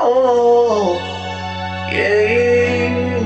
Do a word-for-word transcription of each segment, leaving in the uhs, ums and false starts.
Oh, yeah,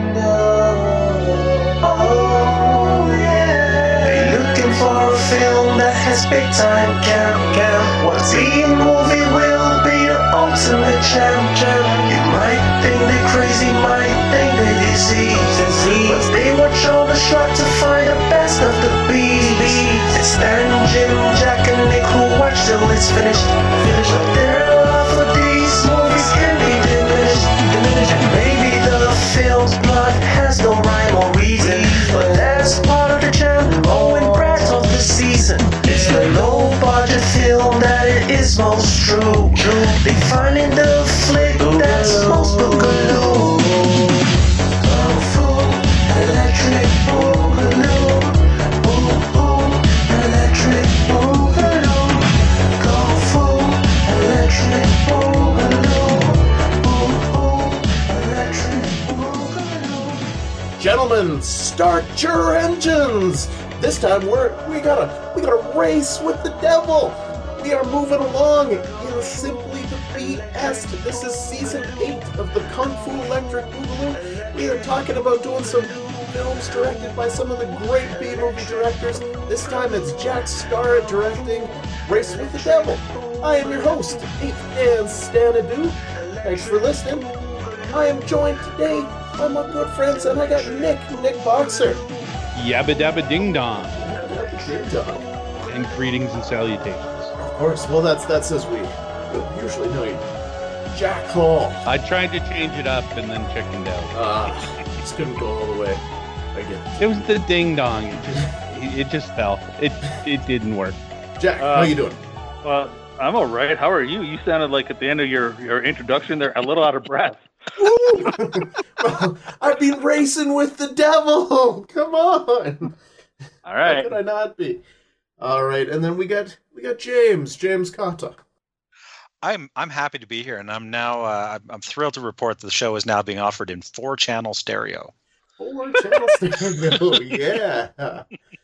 oh, yeah. They looking for a film that has big time camp, camp. What B-movie will be the ultimate champ, champ? You might think they crazy, might think they disease, but they watch all the shot to find the best of the beats. It's Stan, Jim, Jack, and Nick who watch till it's finished. Finish up their love for these movies can be diminished. And maybe the film's plot has no rhyme or reason, but that's part of the jam. Owen Brad of the season. It's the low budget film that it is most true. They find in the flick that's most boogaloo. Kung Fu, electric boogaloo. Ooh, ooh, electric boogaloo. Kung Fu, electric boogaloo. Ooh, ooh, electric boogaloo. Gentlemen, start your engines! This time we're we got a we got a race with the devil. We are moving along in Simply the B-est. This is season eight of the Kung Fu Electric Boogaloo. We are talking about doing some films directed by some of the great B-movie directors. This time it's Jack Starrett directing Race with the Devil. I am your host, eighth Dan Stanadu. Thanks for listening. I am joined today by my good friends, and I got Nick, Nick Boxer. Yabba dabba ding dong. Ding dong. And greetings and salutations. Of course, well that's that's as we usually know you. Jack Hall. I tried to change it up and then chickened out. Ah, uh, just couldn't go all the way. I get it. It was the ding dong. It just it just fell. It it didn't work. Jack, uh, how you doing? Well, I'm all right. How are you? You sounded like at the end of your, your introduction there a little out of breath. Well, I've been racing with the devil. Come on. All right. How could I not be? All right, and then we got we got James, James Cotta. I'm I'm happy to be here, and I'm now uh, I'm, I'm thrilled to report that the show is now being offered in four channel stereo. Four channel stereo, yeah.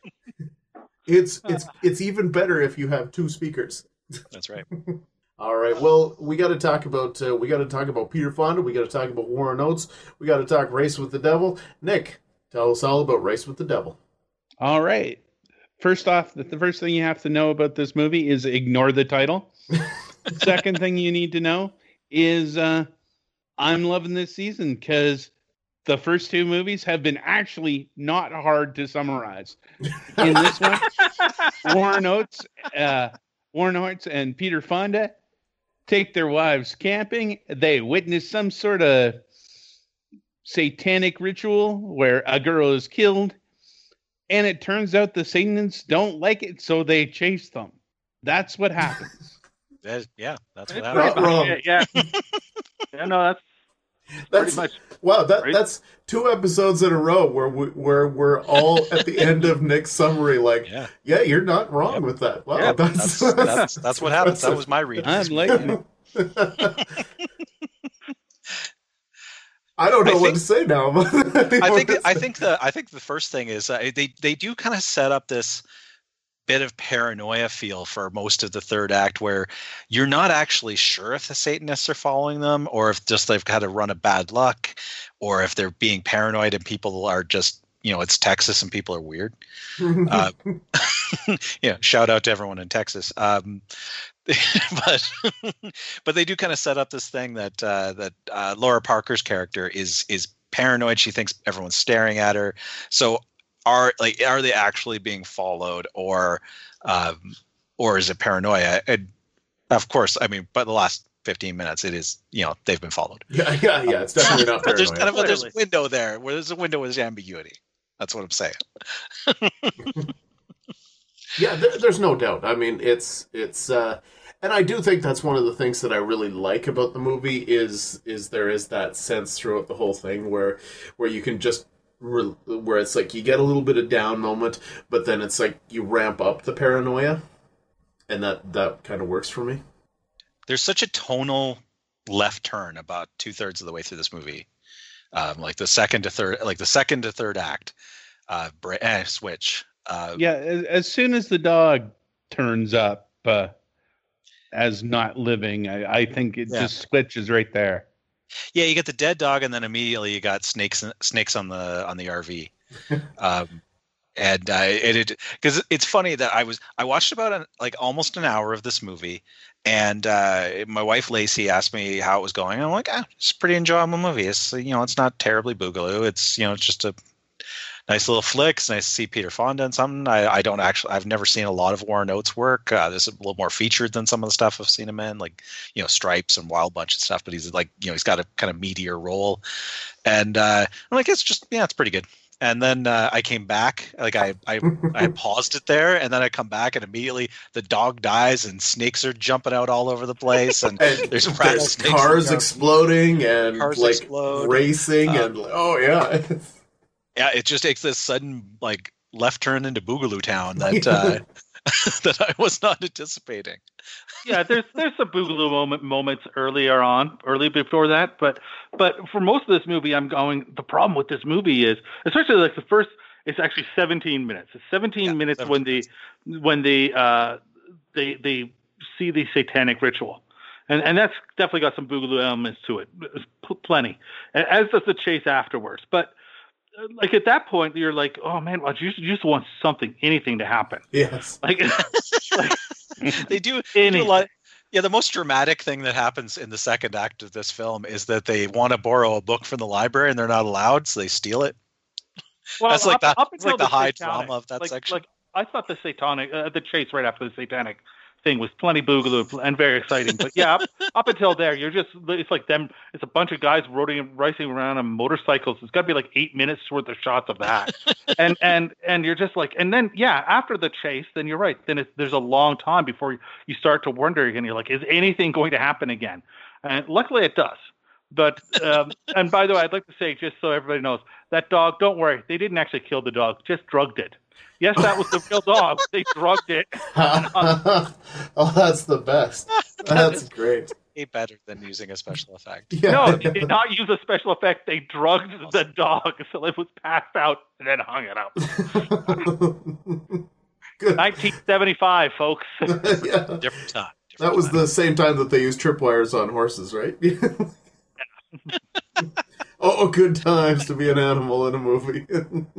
It's it's it's even better if you have two speakers. That's right. All right. Well, we got to talk about uh, we got to talk about Peter Fonda. We got to talk about Warren Oates. We got to talk Race with the Devil. Nick, tell us all about Race with the Devil. All right. First off, the, the first thing you have to know about this movie is ignore the title. Second thing you need to know is uh, I'm loving this season because the first two movies have been actually not hard to summarize. In this one, Warren Oates, uh, Warren Oates and Peter Fonda take their wives camping. They witness some sort of satanic ritual where a girl is killed. And it turns out the Satanists don't like it, so they chase them. That's what happens. That, yeah, that's what Not happened. wrong. Yeah, yeah. yeah, no, that's, That's pretty much. wow. That right? that's two episodes in a row where we, where we're all at the end of Nick's summary. Like, yeah, Yeah. you're not wrong Yep. with that. Wow, Yeah, that's That's that's that's what happens. That was my reading. I'm like, I don't know I what think- to say now. But I think I think the I think the first thing is uh, they they do kind of set up this bit of paranoia feel for most of the third act, where you're not actually sure if the Satanists are following them, or if just they've had a run of bad luck, or if they're being paranoid and people are just, you know, it's Texas and people are weird. Uh, you know, shout out to everyone in Texas. Um, but but they do kind of set up this thing that uh, that uh, Laura Parker's character is is paranoid. She thinks everyone's staring at her. So are like are they actually being followed, or um, or is it paranoia? And of course, I mean, by the last fifteen minutes, it is, you know, they've been followed. yeah, yeah, yeah. It's definitely not But there's paranoia. kind of a, there's a Clearly. window there where there's a window with ambiguity. That's what I'm saying. Yeah, there, there's no doubt. I mean, it's it's, uh, and I do think that's one of the things that I really like about the movie is is there is that sense throughout the whole thing where where you can just re- where it's like you get a little bit of down moment, but then it's like you ramp up the paranoia, and that that kind of works for me. There's such a tonal left turn about two thirds of the way through this movie, um, like the second to third, like the second to third act, uh, bra- eh, switch. Uh, yeah, as, as soon as the dog turns up uh, as not living, I, I think it Yeah. just switches right there. Yeah, you get the dead dog, and then immediately you got snakes snakes on the on the R V. Um, and uh, it because it, it's funny that I was I watched about an, like almost an hour of this movie, and uh, my wife Lacey asked me how it was going. And I'm like, ah, it's a pretty enjoyable movie. It's you know, it's not terribly boogaloo. It's you know, it's just a nice little flick. It's nice to see Peter Fonda in something. I, I don't actually, I've never seen a lot of Warren Oates work. Uh, this is a little more featured than some of the stuff I've seen him in, like, you know, Stripes and Wild Bunch and stuff. But he's like, you know, he's got a kind of meatier role. And uh, I'm like, it's just, yeah, it's pretty good. And then uh, I came back, like I, I, I paused it there, and then I come back, and immediately the dog dies, and snakes are jumping out all over the place, and, And there's rat there's snakes cars in the- exploding and Cars like explode. racing Um, and oh yeah. Yeah, it just takes this sudden like left turn into Boogaloo Town that uh, that I was not anticipating. Yeah, there's there's some boogaloo moment moments earlier on, early before that, but but for most of this movie, I'm going. The problem with this movie is, especially like the first, it's actually seventeen minutes. It's seventeen Yeah, minutes seventeen when the when the uh, they they see the satanic ritual, and and that's definitely got some boogaloo elements to it, P- plenty, as does the chase afterwards. But like at that point, you're like, oh man, well, you, you just want something, anything to happen. Yes. Like, like They do, they do a anything. lot. Yeah, the most dramatic thing that happens in the second act of this film is that they want to borrow a book from the library and they're not allowed, so they steal it. Well, That's like up, the- up it's like until the high satanic, drama of that like, section. Like I thought the satanic, uh, the chase right after the satanic thing was plenty boogaloo and very exciting. But yeah, up, up until there, you're just it's like them. It's a bunch of guys racing racing around on motorcycles. It's got to be like eight minutes worth of shots of that, and and and you're just like, and then yeah, after the chase, then you're right. Then it's, there's a long time before you, you start to wonder again. You're like, is anything going to happen again? And luckily, it does. But um, and by the way, I'd like to say, just so everybody knows, that dog, don't worry, they didn't actually kill the dog, just drugged it. Yes, that was the real dog. They drugged it. Oh, that's the best. That's great. Way better than using a special effect. Yeah. No, they did not use a special effect. They drugged the dog so it was passed out and then hung it up. Good. nineteen seventy-five, folks. Yeah. Different time. Different That was time. the same time that they used tripwires on horses, right? Oh, good times to be an animal in a movie.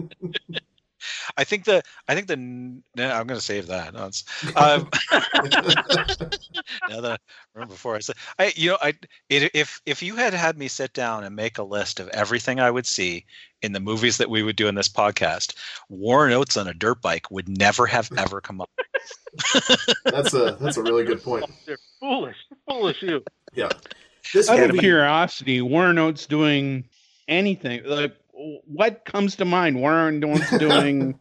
I think the I think the no, I'm going to save that. No, it's, um, now that I remember before I said I you know I it, if if you had had me sit down and make a list of everything I would see in the movies that we would do in this podcast, Warren Oates on a dirt bike would never have ever come up. That's a that's a really good point. They're foolish. Foolish you. Yeah. This Out of movie, curiosity, Warren Oates doing anything like what comes to mind? Warren Oates doing.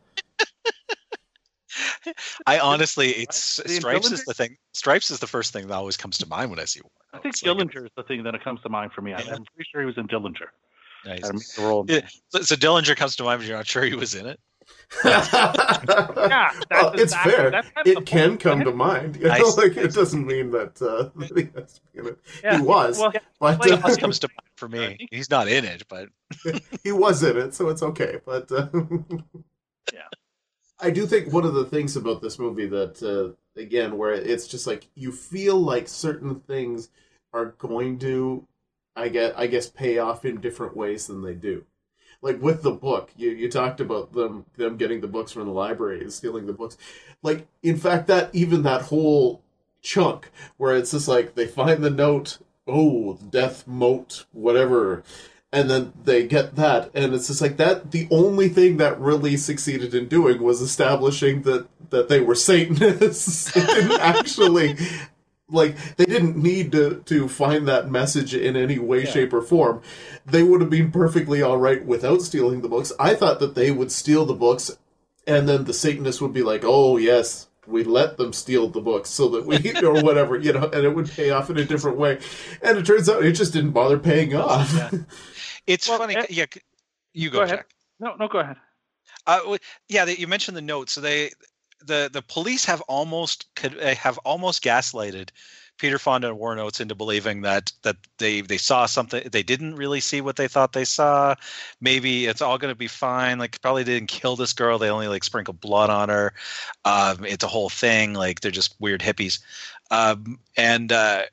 I honestly, it's The Stripes is Dillinger? the thing. Stripes is the first thing that always comes to mind when I see Warren I think Oates. Like, Dillinger is the thing that comes to mind for me. I- Yeah. I'm pretty sure he was in Dillinger. nice. Had him make the role. Yeah, so, so Dillinger comes to mind, but you're not sure he was in it. Yeah, that's Well, it's exactly- fair. that's kind of the It can point. come to mind. You know, Nice. like it doesn't mean that, uh, that he has to be in it. Yeah. He was, Well, but like- uh, It comes to mind for me. He's not in it, but he was in it, so it's okay. But uh, Yeah. I do think one of the things about this movie that, uh, again, where it's just like you feel like certain things are going to, I guess, I guess, pay off in different ways than they do. Like with the book, you, you talked about them them getting the books from the library and stealing the books. Like, in fact, that even that whole chunk where it's just like they find the note, oh, death mote, whatever, and then they get that, and it's just like that. The only thing that really succeeded in doing was establishing that that they were Satanists. It didn't actually. Like, they didn't need to, to find that message in any way, Yeah. shape, or form. They would have been perfectly all right without stealing the books. I thought that they would steal the books, and then the Satanists would be like, oh, yes, we let them steal the books so that we, or whatever, you know, and it would pay off in a different way. And it turns out it just didn't bother paying off. Yeah. it's Well, funny. eh, Yeah, you go, Go ahead. Jack. No, no, go ahead. Uh, w- yeah, they, you mentioned the note. So they, the the police have almost could uh, have almost gaslighted Peter Fonda and Warren Oates into believing that that they they saw something. They didn't really see what they thought they saw. Maybe it's all going to be fine. Like, probably didn't kill this girl. They only like sprinkled blood on her. Um, it's a whole thing. Like, they're just weird hippies. Um, and uh,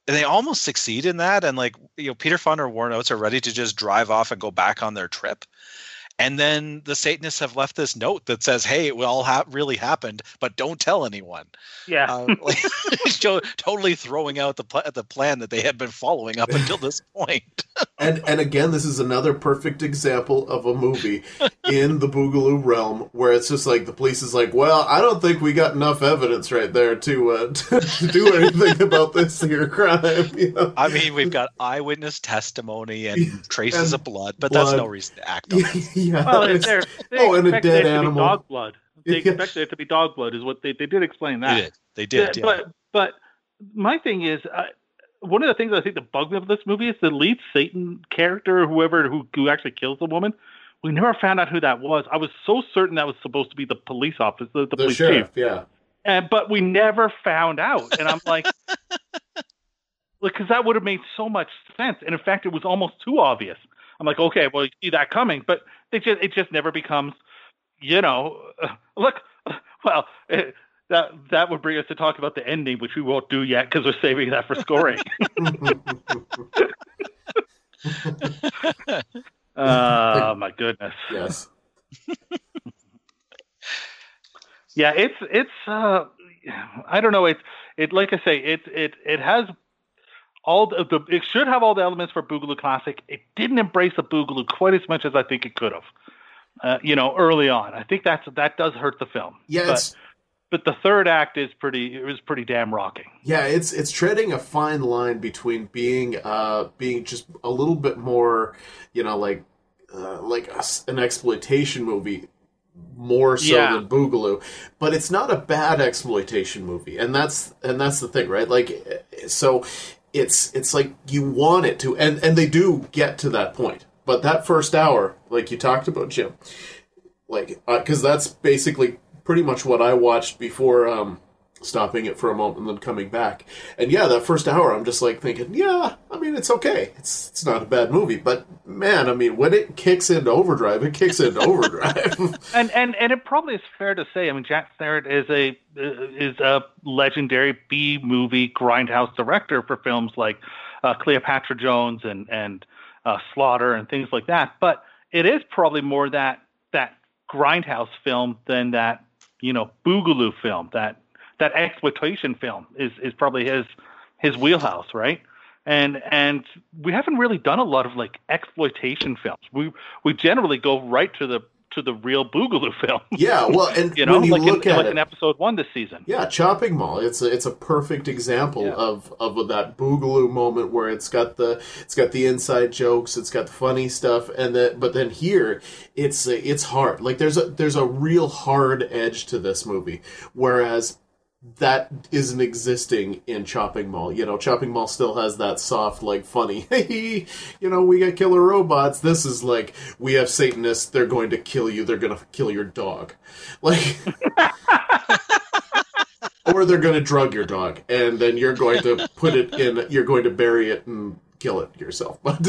and they almost succeed in that. And like, you know, Peter Fonda and Warren Oates are ready to just drive off and go back on their trip. And then the Satanists have left this note that says, "Hey, it all ha- really happened, but don't tell anyone." Yeah. Uh, like, totally throwing out the pl- the plan that they had been following up until this point. And and again, this is another perfect example of a movie in the Boogaloo realm where it's just like the police is like, well, I don't think we got enough evidence right there to uh, to, to do anything about this here crime. You know? I mean, we've got eyewitness testimony and traces And of blood, but blood. that's no reason to act on it. Yeah, Well, it's- they're, they oh, and a expected dead it to animal. be dog blood. They Yeah. expected it to be dog blood, is what they they did explain that. They did. They did. Yeah, Yeah. But but my thing is, uh, one of the things I think that bugged me about this movie is the lead Satan character, whoever who, who actually kills the woman. We never found out who that was. I was so certain that was supposed to be the police officer, the, the, the police sheriff, chief, yeah. and but we never found out. And I'm like, because that would have made so much sense. And in fact, it was almost too obvious. I'm like, okay, well, you see that coming, but they just it just never becomes, you know, uh, look, uh, well. It, That that would bring us to talk about the ending, which we won't do yet because we're saving that for scoring. Oh my goodness! Yes. Yeah, it's it's. Uh, I don't know. It's it like I say. It it it has all the, the. It should have all the elements for Boogaloo Classic. It didn't embrace the Boogaloo quite as much as I think it could have. Uh, you know, early on, I think that's that does hurt the film. Yeah, but, it's But the third act is pretty. It was pretty damn rocking. yeah, it's it's treading a fine line between being uh being just a little bit more, you know, like uh, like a, an exploitation movie more so Yeah. than Boogaloo, but it's not a bad exploitation movie, and that's and that's the thing, right? Like, so it's it's like you want it to, and and they do get to that point, but that first hour, like you talked about, Jim, like because uh, that's basically pretty much what I watched before um, stopping it for a moment and then coming back. And yeah, that first hour, I'm just like thinking, yeah, I mean, it's okay. It's it's not a bad movie. But man, I mean, when it kicks into overdrive, it kicks into overdrive. And and and it probably is fair to say. I mean, Jack Starrett is a is a legendary B movie grindhouse director for films like uh, Cleopatra Jones and and uh, Slaughter and things like that. But it is probably more that that grindhouse film than that, you know, Boogaloo film, that that exploitation film is is probably his his wheelhouse, right? And and we haven't really done a lot of like exploitation films. We we generally go right to the to the real Boogaloo film. Yeah, well, and you know, when you like look in, at like it, in episode one this season. yeah, Chopping Mall. It's a it's a perfect example Yeah. of, of that Boogaloo moment where it's got the it's got the inside jokes, it's got the funny stuff, and that. But then here, it's it's hard. Like there's a there's a real hard edge to this movie, whereas that isn't existing in Chopping Mall. You know, Chopping Mall still has that soft, like, funny, hey, you know, we got killer robots. This is like, we have Satanists, they're going to kill you, they're going to kill your dog. Like, or they're going to drug your dog, and then you're going to put it in, you're going to bury it and kill it yourself. But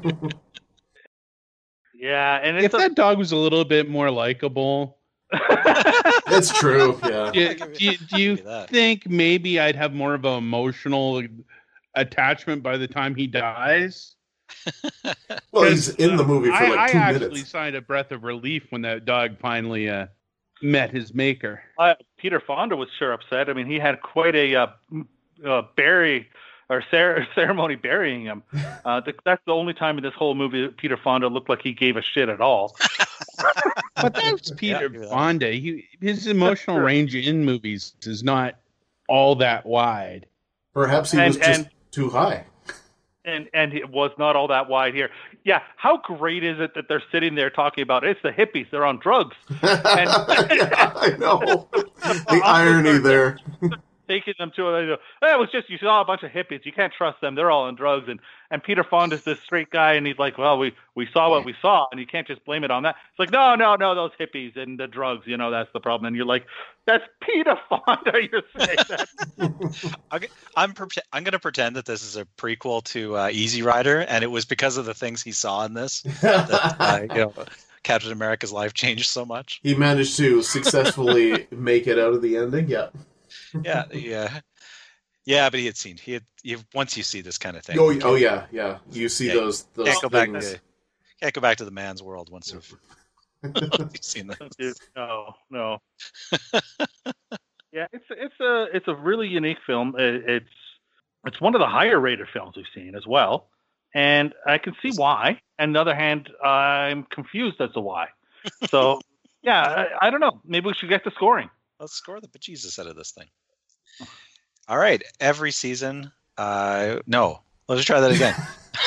Yeah, and it's If a, that dog was a little bit more likable, it's true, yeah. do, you- do, you- do you Give me that. think maybe I'd have more of an emotional attachment by the time he dies? Well, he's in the movie for I, like two I actually minutes. signed a breath of relief when that dog finally uh, met his maker. uh, Peter Fonda was sure upset. I mean, he had quite a uh, m- uh, bury or cer- ceremony burying him. Uh, th- that's the only time in this whole movie that Peter Fonda looked like he gave a shit at all. But that's Peter give me that. Fonda. He, his emotional Sure. range in movies is not all that wide. Perhaps he And- was just and- too high. And and it was not all that wide here. Yeah, how great is it that they're sitting there talking about it's the hippies, they're on drugs, Yeah, I know. The irony there. taking them to it. Hey, it was just you saw a bunch of hippies. You can't trust them. They're all on drugs. And and Peter Fonda's this straight guy, and he's like, well, we we saw what we saw, and you can't just blame it on that. It's like, no, no, no, those hippies and the drugs. You know, that's the problem. And you're like, that's Peter Fonda. You're saying that. Okay, I'm pre- I'm going to pretend that this is a prequel to uh, Easy Rider, and it was because of the things he saw in this that uh, you know, Captain America's life changed so much. He managed to successfully make it out of the ending. Yeah. Yeah, yeah. Yeah, but he had seen he had you once you see this kind of thing. Oh, you oh can't- yeah, yeah. You see Yeah, those those can't go back things. to can't go back to the man's world once you've, you've seen this. Dude, no, no. Yeah, it's it's a it's a really unique film. It, it's it's one of the higher rated films we've seen as well, and I can see why. On the other hand, I'm confused as to why. So, yeah, I, I don't know. Maybe we should get the scoring. Let's score the bejesus out of this thing. All right, every season. Uh, no, let's try that again.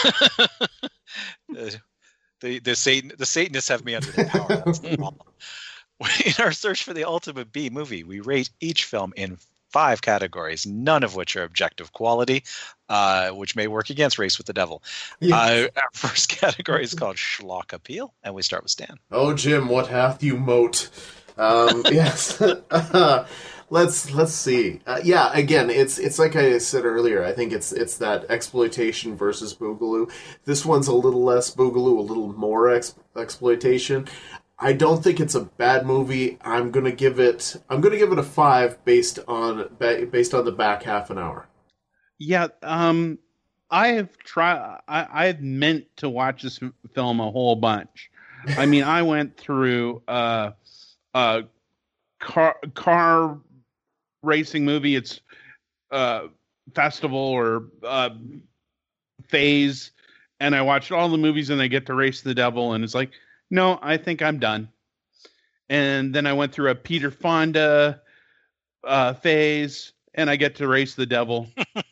the, the the Satan the Satanists have me under their power. That's the problem. In our search for the ultimate B movie, we rate each film in five categories, none of which are objective quality, uh, which may work against Race with the Devil. Yeah. Uh, our first category is called Schlock Appeal, and we start with Stan. Oh, Jim, what hath you mote? Um, yes. uh, let's let's see. Uh, yeah, again, it's it's like I said earlier. I think it's it's that exploitation versus boogaloo. This one's a little less boogaloo, a little more ex- exploitation. I don't think it's a bad movie. I'm gonna give it. I'm gonna give it a five based on ba- based on the back half an hour. Yeah, um, I have tried. I I've meant to watch this f- film a whole bunch. I mean, I went through uh, a car car racing movie. It's uh, festival or uh, phase, and I watched all the movies, and I get to Race the Devil, and it's like, no, I think I'm done. And then I went through a Peter Fonda uh, phase, and I get to Race the Devil.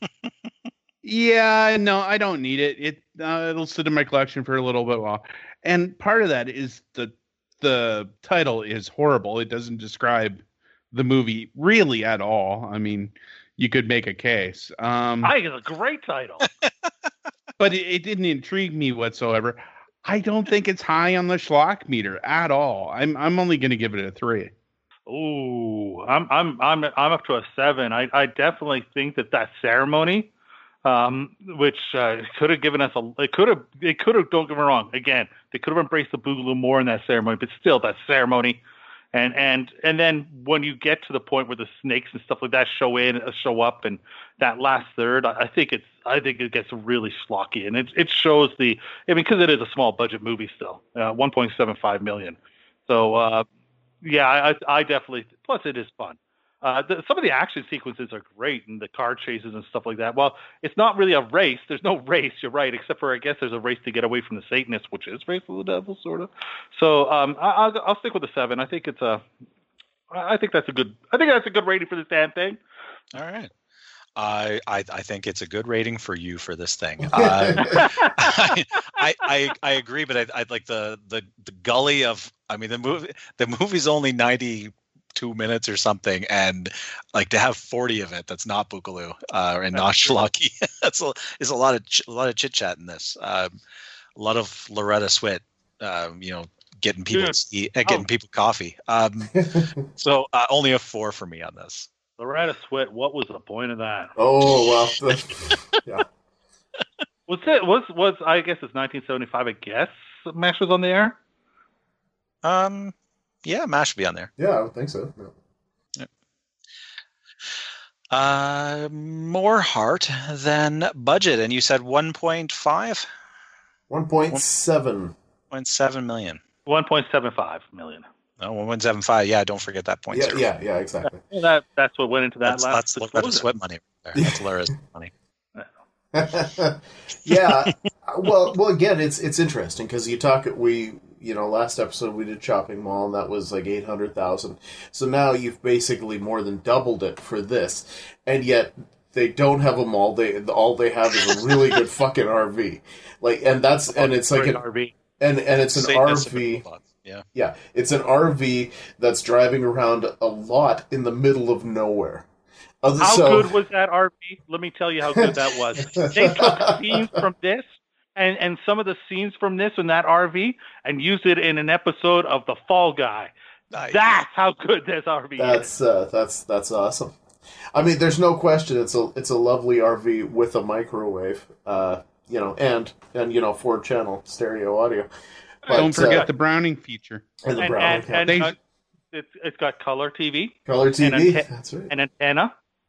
Yeah, no, I don't need it. It uh, it'll sit in my collection for a little bit while. And part of that is the the title is horrible. It doesn't describe the movie really at all. I mean, you could make a case. Um, I think it's a great title. but it, it didn't intrigue me whatsoever. I don't think it's high on the schlock meter at all. I'm I'm only going to give it a three. Ooh, I'm I'm I'm I'm up to a seven. I I definitely think that that ceremony, um, which uh, could have given us a, it could have it could have. Don't get me wrong. Again, they could have embraced the boogaloo more in that ceremony, but still, that ceremony, and and and then when you get to the point where the snakes and stuff like that show in, uh, show up, and that last third, I, I think it's I think it gets really schlocky, and it it shows the. I mean, because it is a small budget movie still, uh, one point seven five million. So. Uh, Yeah, I, I definitely. Plus, it is fun. Uh, the, some of the action sequences are great, and the car chases and stuff like that. Well, it's not really a race. There's no race. You're right, except for I guess there's a race to get away from the Satanists, which is Race of the Devil, sort of. So um, I, I'll, I'll stick with a seven. I think it's a. I think that's a good. I think that's a good rating for this damn thing. All right. I, I I think it's a good rating for you for this thing. Uh, I, I I I agree, but I I like the the the gully of. I mean, the movie the movie's only ninety-two minutes or something, and like to have forty of it that's not boogaloo uh, and not schlocky. That's a is a lot of ch- a lot of chit chat in this. Um, a lot of Loretta Swit, um, you know, getting people Dude. uh, getting Oh. people coffee. Um, so uh, only a four for me on this. Loretta Swit. What was the point of that? Oh well, yeah. Was it was was I guess it's nineteen seventy-five. I guess MASH was on the air. Um, yeah, MASH should be on there. Yeah, I would think so. Yeah. Uh, more heart than budget, and you said one point five, One point seven. point seven million. one point seven five million. Oh, one point seven five. Yeah, don't forget that point Yeah, zero. yeah, yeah, exactly. Well, that that's what went into that That's, last. that's Loretta disclosure. Sweat money. Right there. That's Laura's money. Yeah. Well, well, again, it's it's interesting because you talk. We you know last episode we did Shopping Mall and that was like eight hundred thousand. So now you've basically more than doubled it for this, and yet they don't have a mall. They all they have is a really good fucking R V. Like, and that's and it's like Great an R V. and and it's an Say- that's a R V. good thought. Yeah. Yeah, it's an R V that's driving around a lot in the middle of nowhere. Other, How so, good was that R V? Let me tell you how good that was. They took scenes from this and, and some of the scenes from this in that R V and used it in an episode of The Fall Guy. Nice. That's how good this R V is. That's uh, that's that's awesome. I mean, there's no question. It's a it's a lovely R V with a microwave, uh, you know, and and you know four channel stereo audio. But, Don't forget uh, the Browning feature. and the And, brown and, and They- uh, it's, it's got color T V, color T V. and ante- That's right. an antenna,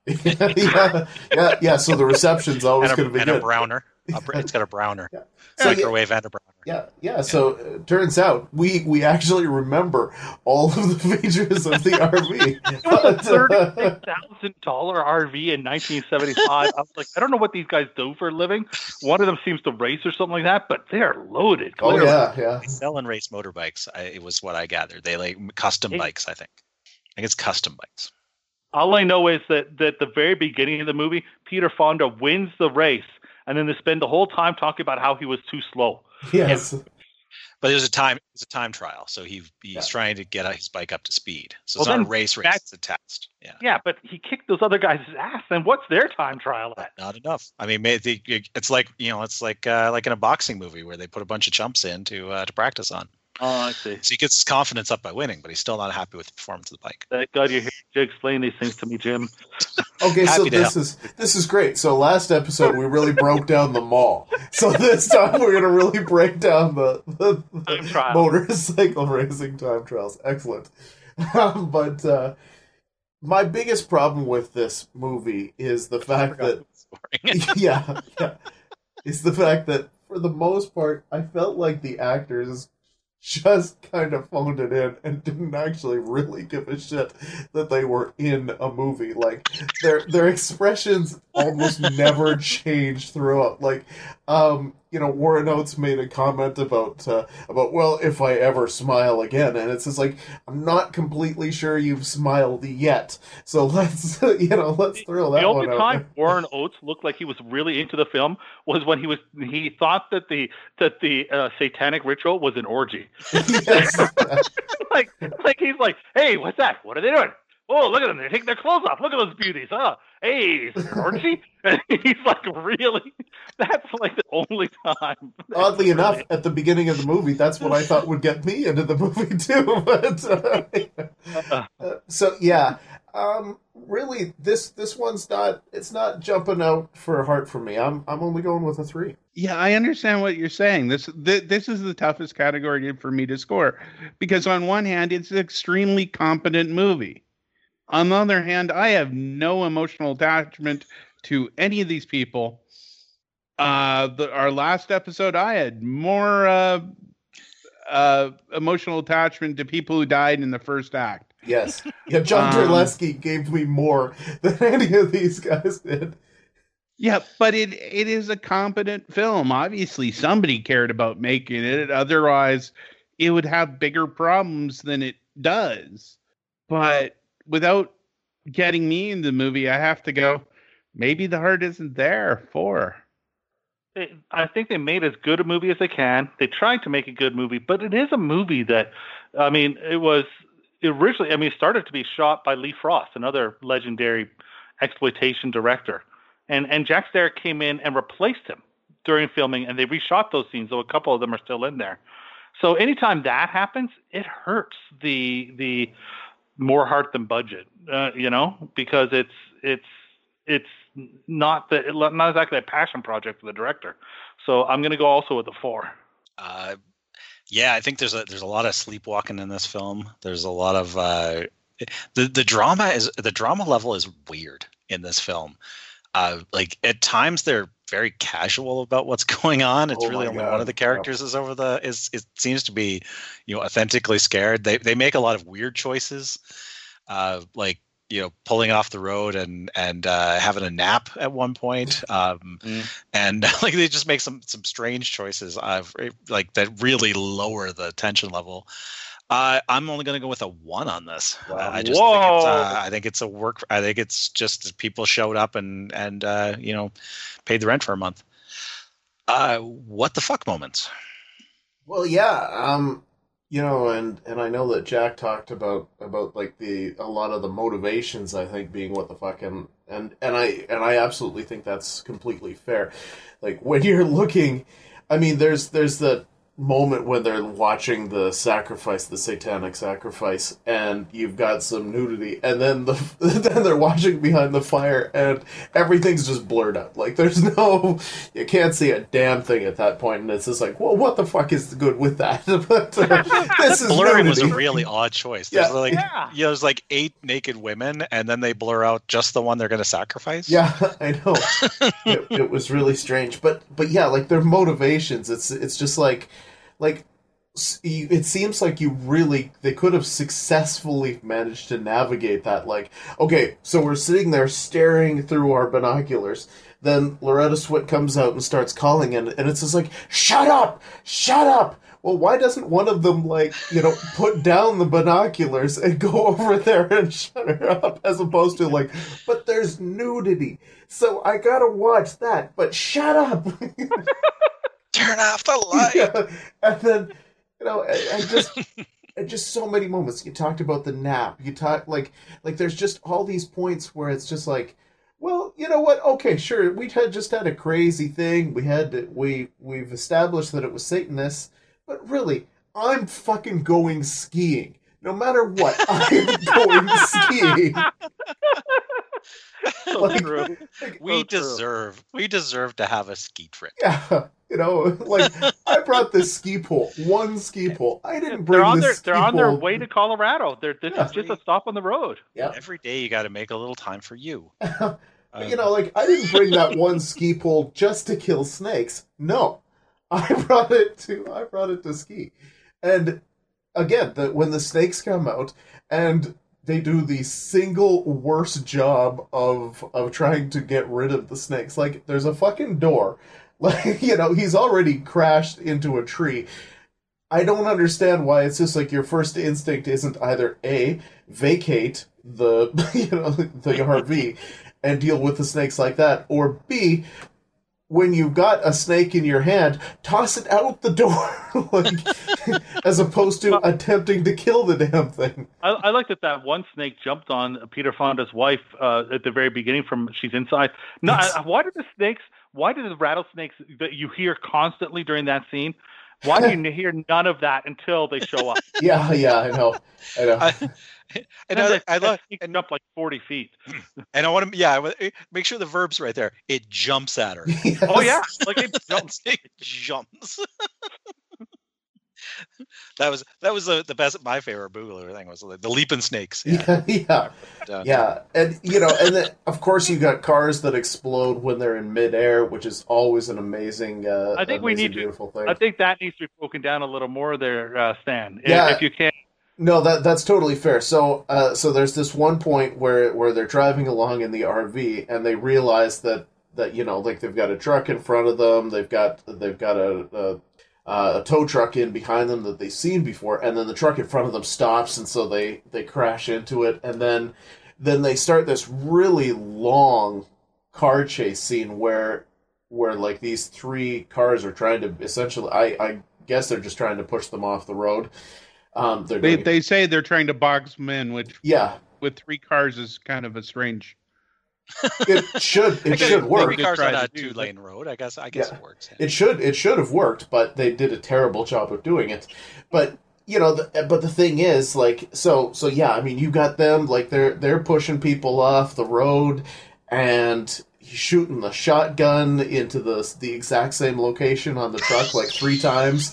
yeah, yeah, yeah. So the reception's always and a, going to be and good. a browner. A br- it's got a browner. Yeah. So, Microwave yeah, and a browner. Yeah, yeah. So it turns out we we actually remember all of the features of the R V. It was a thirty-six thousand dollar R V in nineteen seventy-five. I was like, I don't know what these guys do for a living. One of them seems to race or something like that, but they're loaded. Oh Clearly. yeah, yeah. They sell and race motorbikes. I, it was what I gathered. They like custom Hey. bikes. I think. I think it's custom bikes. All I know is that, that the very beginning of the movie, Peter Fonda wins the race, and then they spend the whole time talking about how he was too slow. Yes. But it was a time. It was a time trial, so he he's Yeah. trying to get his bike up to speed. So Well, it's not then a race race. that's- It's a test. Yeah. Yeah, but he kicked those other guys' ass. And what's their time trial at? Not enough. I mean, maybe it's like you know, it's like uh, like in a boxing movie where they put a bunch of chumps in to uh, to practice on. Oh, I see. So he gets his confidence up by winning, but he's still not happy with the performance of the bike. Thank God you're here to explain these things to me, Jim. Okay, so Happy to this help. is this is great. So last episode we really broke down the mall. So this time we're gonna really break down the, the, Time the trial. motorcycle racing time trials. Excellent. Um, but uh, my biggest problem with this movie is the fact that yeah, yeah, is the fact that for the most part I felt like the actors just kind of phoned it in and didn't actually really give a shit that they were in a movie. Like their their expressions almost never changed throughout. Like, um, you know, Warren Oates made a comment about uh, about well, if I ever smile again, and it's just like I'm not completely sure you've smiled yet. So let's you know let's throw that The only one out. time Warren Oates looked like he was really into the film was when he was he thought that the that the uh, satanic ritual was an orgy. Yes. like like he's like, hey, what's that? What are they doing? Oh, look at them! They're taking their clothes off. Look at those beauties. Huh? Hey, is there an orgy? And he's like, really? That's like the only time. Oddly enough, at the beginning of the movie, that's what I thought would get me into the movie too. But uh, uh, so yeah, um, really, this this one's not. It's not jumping out for a heart for me. I'm I'm only going with a three. Yeah, I understand what you're saying. This th- this is the toughest category for me to score because on one hand, it's an extremely competent movie. On the other hand, I have no emotional attachment to any of these people. Uh, the, our last episode, I had more uh, uh, emotional attachment to people who died in the first act. Yes, yeah. John Um, Terlesky gave me more than any of these guys did. Yeah, but it it is a competent film. Obviously, somebody cared about making it. Otherwise, it would have bigger problems than it does. But without getting me in the movie, I have to go, maybe the heart isn't there for. They- I think they made as good a movie as they can. They tried to make a good movie, but it is a movie that, I mean, it was originally, I mean, it started to be shot by Lee Frost, another legendary exploitation director. And and Jack Starrett came in and replaced him during filming, and they reshot those scenes, though a couple of them are still in there. So anytime that happens, it hurts the the more heart than budget, uh, you know, because it's it's it's not the not exactly a passion project for the director. So I'm going to go also with a four. Uh, yeah, I think there's a there's a lot of sleepwalking in this film. There's a lot of uh, the the drama is the drama level is weird in this film. Uh, like at times they're very casual about what's going on. It's Oh really my only God. one of the characters is over the is it seems to be, you know, authentically scared. They they make a lot of weird choices, uh, like you know pulling off the road and and uh, having a nap at one point, um, Mm. and like they just make some some strange choices, uh, like that really lower the tension level. Uh, I'm only going to go with a one on this. Wow. I I just think it's, Whoa. uh, I think it's a work. I think it's just people showed up and and uh, you know paid the rent for a month. Uh, what the fuck moments? Well, yeah, um, you know, and and I know that Jack talked about about like the a lot of the motivations. I think being what the fuck, and and and I and I absolutely think that's completely fair. Like when you're looking, I mean, there's there's the moment when they're watching the sacrifice, the satanic sacrifice, and you've got some nudity, and then the then they're watching behind the fire, and everything's just blurred out. Like, there's no, you can't see a damn thing at that point, and it's just like, well, what the fuck is good with that? But uh, this is blurring nudity. was a really odd choice. There's Yeah. like, Yeah. yeah, there's like eight naked women, and then they blur out just the one they're going to sacrifice. Yeah, I know. it, it was really strange, but but yeah, like their motivations. It's it's just like like s- you, it seems like you really they could have successfully managed to navigate that. Like, okay, so we're sitting there staring through our binoculars. Then Loretta Swit comes out and starts calling, and and it's just like, shut up, shut up. Well, why doesn't one of them, like, you know, put down the binoculars and go over there and shut her up, as opposed to, like, but there's nudity, so I gotta watch that, but shut up! Turn off the light. Yeah. And then, you know, I, I just, and just so many moments. You talked about the nap. You talk, like, like there's just all these points where it's just like, well, you know what? Okay, sure, we had just had a crazy thing. We had to, we we've established that it was Satanists. But really, I'm fucking going skiing. No matter what, I'm going skiing. So Like, true. like, We So true. deserve we deserve to have a ski trip. yeah, you know, like, I brought this ski pole, one ski pole. I didn't bring They're on this their ski they're on their pole. way to Colorado. They're this Yeah. is just a stop on the road. Yeah. Every day you got to make a little time for you. But, Um, you know, like, I didn't bring that one ski pole just to kill snakes. No. I brought it to I brought it to ski. And again, the, when the snakes come out and they do the single worst job of of trying to get rid of the snakes. Like, there's a fucking door. Like, you know, he's already crashed into a tree. I don't understand why it's just like your first instinct isn't either A, vacate the you know the R V and deal with the snakes like that, or B, when you've got a snake in your hand, toss it out the door, like, as opposed to attempting to kill the damn thing. I, I like that that one snake jumped on Peter Fonda's wife uh, at the very beginning. From she's inside. No, Yes. I, why did the snakes? Why did the rattlesnakes that you hear constantly during that scene? Why do you hear none of that until they show up? Yeah, yeah, I know, I know. I, and I, I love He can jump like forty feet. and I want to yeah I wa- make sure the verb's right there. It jumps at her. Yes. Oh yeah, like it jumps. It jumps. that was that was the, the best. My favorite Boogaloo thing was the, the leaping snakes. Yeah, yeah, Uh, yeah, and you know, and then of course you got cars that explode when they're in midair, which is always an amazing, uh, I think we amazing, need to- beautiful thing. I think that needs to be broken down a little more there, uh, Stan. If, Yeah. if you can. No, that that's totally fair. So, uh, so there's this one point where where they're driving along in the R V and they realize that that you know, like they've got a truck in front of them, they've got they've got a. a Uh, a tow truck in behind them that they've seen before, and then the truck in front of them stops, and so they, they crash into it, and then then they start this really long car chase scene where where like these three cars are trying to essentially, I, I guess they're just trying to push them off the road. Um, they're They doing, they say they're trying to box them in, which yeah, with three cars is kind of a strange. it should it Okay, should work. Three cars on Tried a to do, two lane road. I guess I guess Yeah. it works. Yeah. It should it should have worked, but they did a terrible job of doing it. But you know, the, but the thing is, like, so so yeah. I mean, you got them like they're they're pushing people off the road, and he's shooting the shotgun into the the exact same location on the truck like three times.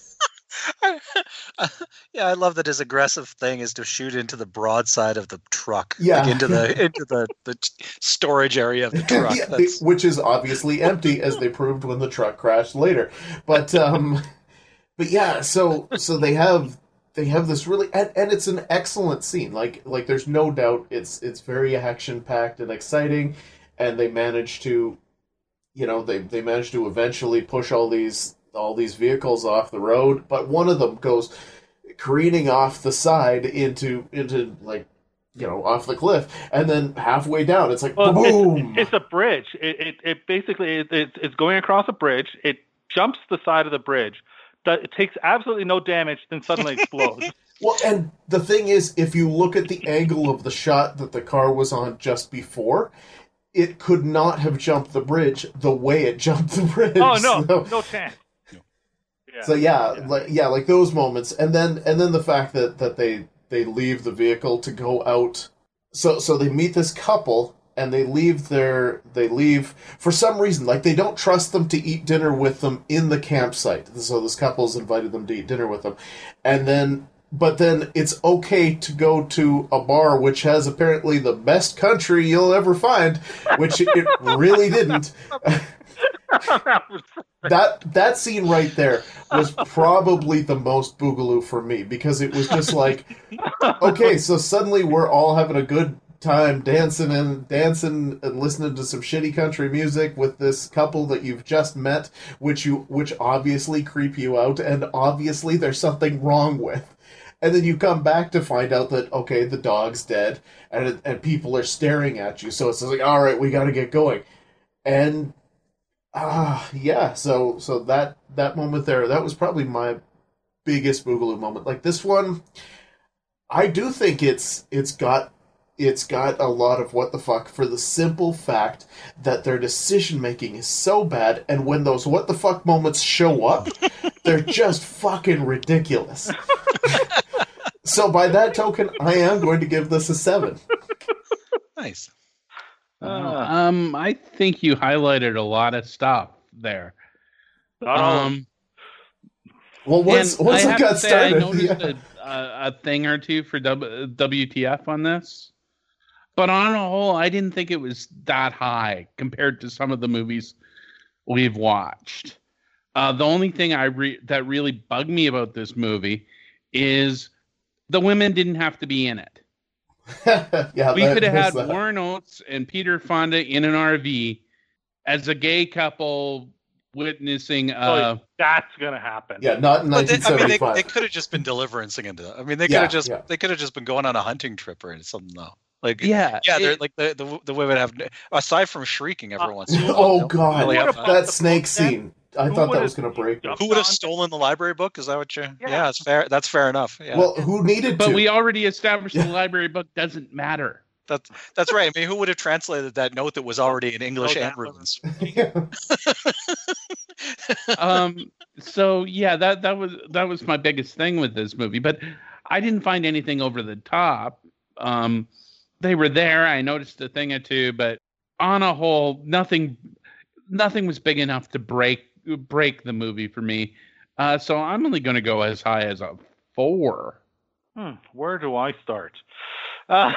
Yeah, I love that his aggressive thing is to shoot into the broadside of the truck, Yeah. like into the into the, the storage area of the truck. Yeah, That's, which is obviously empty, as they proved when the truck crashed later. But um, but yeah, so so they have they have this really and, and it's an excellent scene. Like like there's no doubt it's it's very action packed and exciting, and they manage to, you know, they they manage to eventually push all these all these vehicles off the road, but one of them goes careening off the side into into like, you know, off the cliff, and then halfway down it's like Well, boom. It's, it's a bridge. It, it, it basically it, it, it's going across a bridge. It jumps the side of the bridge. It takes absolutely no damage, then suddenly explodes. Well, and the thing is, if you look at the angle of the shot that the car was on just before, it could not have jumped the bridge the way it jumped the bridge. Oh no, So- no chance. Yeah. So yeah, Yeah. like yeah, like those moments, and then and then the fact that that they they leave the vehicle to go out. So so they meet this couple and they leave their they leave for some reason, like they don't trust them to eat dinner with them in the campsite. So this couple's invited them to eat dinner with them, and then but then it's okay to go to a bar which has apparently the best country you'll ever find, which it really didn't. That that scene right there was probably the most boogaloo for me, because it was just like, okay, so suddenly we're all having a good time dancing and dancing and listening to some shitty country music with this couple that you've just met, which you which obviously creep you out, and obviously there's something wrong with. And then you come back to find out that, okay, the dog's dead, and and people are staring at you, so it's just like, all right, we got to get going. And Ah, uh, yeah. So, so that that moment there, that was probably my biggest boogaloo moment. Like this one, I do think it's it's got it's got a lot of what the fuck, for the simple fact that their decision making is so bad, and when those what the fuck moments show up, they're just fucking ridiculous. So by that token, I am going to give this a seven. Nice. Uh, um, I think you highlighted a lot of stuff there. Um, well, once and once I it have got to say, started, I noticed yeah. a, a, a thing or two for w, W T F on this, but on a whole, I didn't think it was that high compared to some of the movies we've watched. Uh, the only thing I re- that really bugged me about this movie is the women didn't have to be in it. Yeah, we that, could have had that. Warren Oates and Peter Fonda in an R V as a gay couple witnessing. Uh, oh, that's gonna happen. Yeah, not in But they, nineteen I mean, seventy-five. they, they could have just been deliverancing into. I mean, they could Yeah, have just yeah. they could have just been going on a hunting trip or something though. Like yeah, yeah, they're it- like the, the the women have, aside from shrieking every Uh, once in a while. Oh they don't god, really have What that. that snake scene! I Who thought that would've was going to break me. jumped Who would have on- stolen the library book? Is that what you? Yeah, Yeah. it's fair. That's fair enough. Yeah, Well, who needed but to? we already established Yeah. the library book doesn't matter. that's that's right. I mean, who would have translated that note that was already in English Oh, and that was- Ruben's? um, so yeah, that that was that was my biggest thing with this movie. But I didn't find anything over the top. Um, they were there. I noticed a thing or two, but on a whole, nothing nothing was big enough to break break the movie for me. Uh, so I'm only going to go as high as a four. Hmm, where do I start? Uh,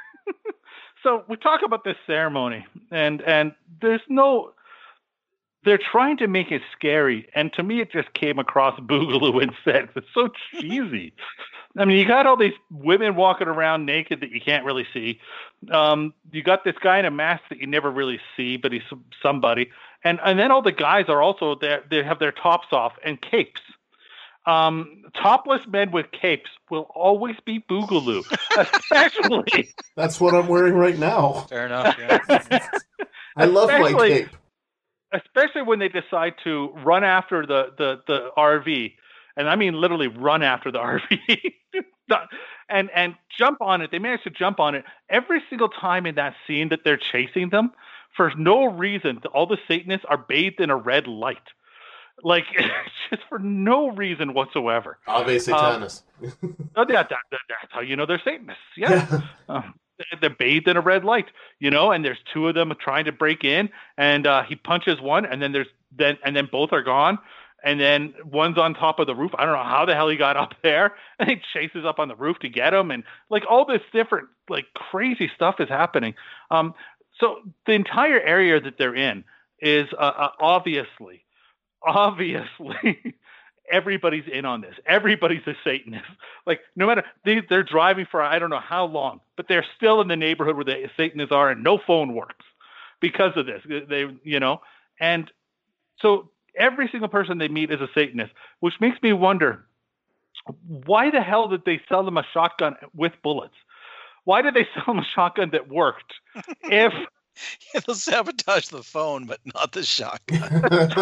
so we talk about this ceremony, and and there's no. They're trying to make it scary, and to me, it just came across boogaloo instead. It's so cheesy. I mean, you got all these women walking around naked that you can't really see. Um, you got this guy in a mask that you never really see, but he's somebody. And and then all the guys are also there. They have their tops off and capes. Um, topless men with capes will always be boogaloo, especially. That's what I'm wearing right now. Fair enough. Yeah. I love my Especially- cape. Especially when they decide to run after the, the, the R V, and I mean literally run after the R V, and and jump on it. They manage to jump on it every single time in that scene that they're chasing them. For no reason, all the Satanists are bathed in a red light, like just for no reason whatsoever. Ave Satanas. Oh, that, that, that, that's how you know they're Satanists. Yeah. Yeah. Um, they're bathed in a red light, you know, and there's two of them trying to break in, and uh, he punches one, and then there's then and then both are gone, and then one's on top of the roof. I don't know how the hell he got up there, and he chases up on the roof to get him, and like all this different like crazy stuff is happening. Um, so the entire area that they're in is uh, uh, obviously, obviously. Everybody's in on this. Everybody's a Satanist. Like, no matter, they, they're driving for I don't know how long, but they're still in the neighborhood where the Satanists are, and no phone works because of this. They, you know, and so every single person they meet is a Satanist, which makes me wonder, why the hell did they sell them a shotgun with bullets? Why did they sell them a shotgun that worked? If Yeah, they'll sabotage the phone, but not the shotgun.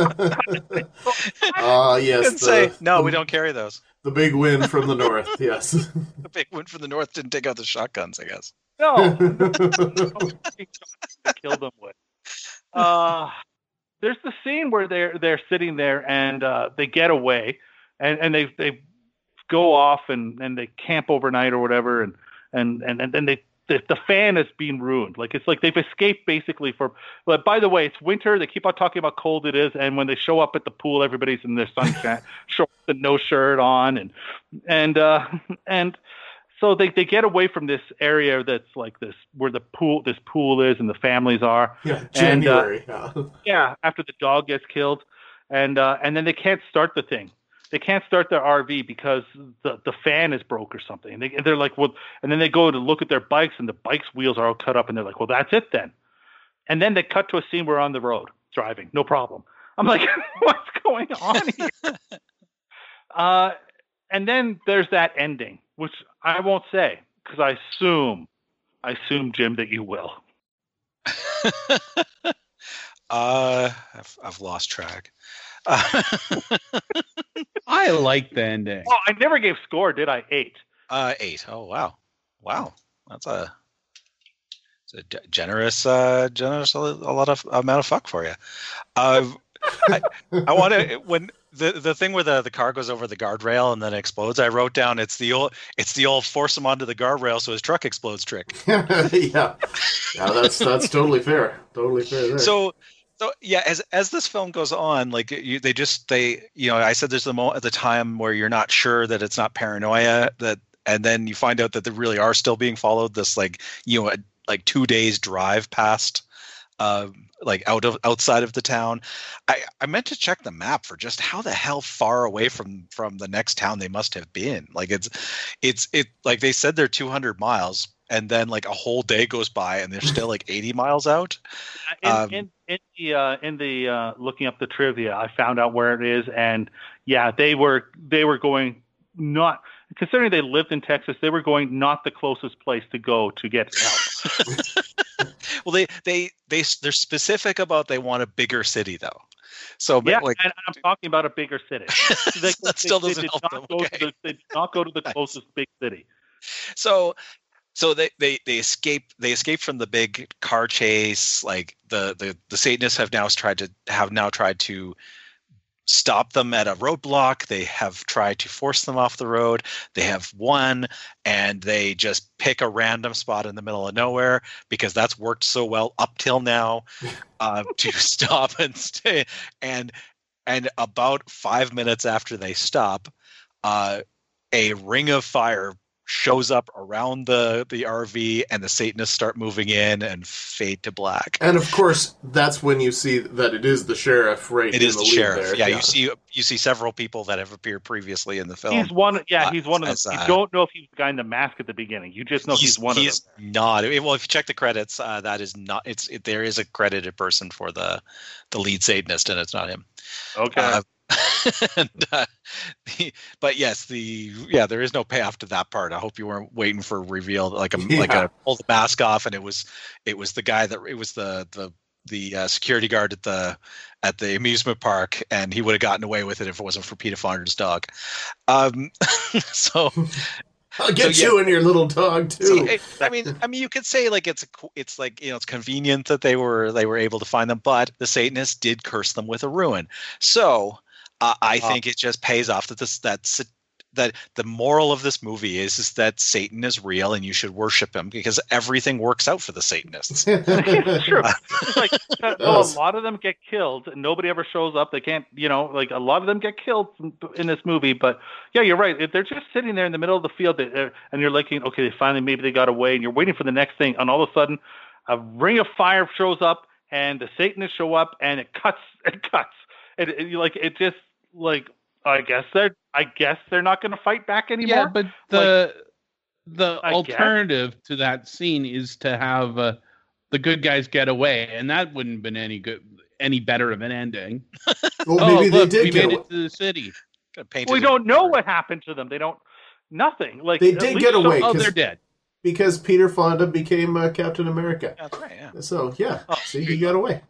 Ah, yes. And say, The, no, the, we don't carry those. the big win from the north, yes. The big one from the north didn't take out the shotguns, I guess. no, to kill them with. Uh, there's the scene where they're they're sitting there and uh, they get away, and, and they they go off and, and they camp overnight or whatever, and and and, and then they the, the fan is being ruined. Like it's like they've escaped basically for. But by the way, it's winter. They keep on talking about how cold it is, and when they show up at the pool, everybody's in their sunshine shorts and no shirt on, and and uh, and. So they, they get away from this area that's like this, where the pool, this pool is, and the families are. Yeah, January. And, uh, yeah, after the dog gets killed, and uh, and then they can't start the thing. They can't start their R V because the, the fan is broke or something. They, they're like, well, and then they go to look at their bikes, and the bikes' wheels are all cut up, and they're like, well, that's it then. And then they cut to a scene where we're on the road driving, no problem. I'm like, what's going on here? uh, and then there's that ending, which I won't say because I assume, I assume, Jim, that you will. uh, I've I've lost track. Uh, I like the ending. Oh, I never gave score, did I? Eight. Uh, eight. Oh wow, wow, that's a, it's a g- generous, uh, generous a, a lot of amount of fuck for you. Uh, I, I want to when. The the thing where the, the car goes over the guardrail and then explodes, I wrote down it's the old it's the old force him onto the guardrail so his truck explodes trick. yeah, yeah, that's that's totally fair, totally fair there. So so yeah, as as this film goes on, like you, they just they you know I said there's the moment at the time where you're not sure that it's not paranoia that, and then you find out that they really are still being followed. This like you know a, like two days drive past. Uh, like out of outside of the town. I, I meant to check the map for just how the hell far away from from the next town they must have been. Like it's it's it like they said they're two hundred miles, and then like a whole day goes by and they're still like eighty miles out. In, um, in, in the uh, in the uh, looking up the trivia, I found out where it is, and yeah, they were they were going not considering they lived in Texas, they were going not the closest place to go to get help. Well, they they they they're specific about they want a bigger city though. So yeah, like, and I'm talking about a bigger city. They, that still they, doesn't they did help not them. Go Okay. to the, they did not go to the Nice. closest big city. So so they, they they escape they escape from the big car chase. Like the the the Satanists have now tried to have now tried to stop them at a roadblock. They have tried to force them off the road. They have won, and they just pick a random spot in the middle of nowhere because that's worked so well up till now uh, to stop and stay. And and about five minutes after they stop, uh, a ring of fire shows up around the the R V, and the Satanists start moving in and fade to black. And of course, that's when you see that it is the sheriff, right? It in is the, lead sheriff. there. Yeah, you see you see several people that have appeared previously in the film. He's one. Yeah, uh, he's one of as, them. uh, You don't know if he's the guy in the mask at the beginning. You just know he's, one he's of them. not. Well, if you check the credits, uh, that is not. It's it, there is a credited person for the the lead Satanist, and it's not him. Okay. Uh, and, uh, the, but yes, the yeah, there is no payoff to that part. I hope you weren't waiting for a reveal, like a Yeah. like a pull the mask off, and it was it was the guy that it was the the the uh, security guard at the at the amusement park, and he would have gotten away with it if it wasn't for Peter Fonda's dog. Um, so. I'll get So, yeah. you and your little dog too. See, I- I mean, I mean, you could say like it's a, co- it's like you know, it's convenient that they were they were able to find them, but the Satanists did curse them with a ruin. So uh, I Wow. think it just pays off that this that's that the moral of this movie is is that Satan is real and you should worship him because everything works out for the Satanists. It's true. It's like uh, well, a does. lot of them get killed, and nobody ever shows up. They can't, you know, like a lot of them get killed in this movie. But yeah, you're right. If they're just sitting there in the middle of the field, they- and you're like, okay, they finally maybe they got away, and you're waiting for the next thing, and all of a sudden, a ring of fire shows up, and the Satanists show up, and it cuts, it cuts, and it, you like it just like I guess they're I guess they're not going to fight back anymore. Yeah, but the the I guess. alternative to that scene is to have uh, the good guys get away, and that wouldn't have been any good, any better of an ending. Well, oh, maybe look, they did we get made away. it to the city. Kinda painted we it- don't know what happened to them. They don't nothing. Like They at did least get show- away. Oh, 'cause- they're dead. because Peter Fonda became uh, Captain America. That's right. Yeah. So yeah, Oh, see, he got away.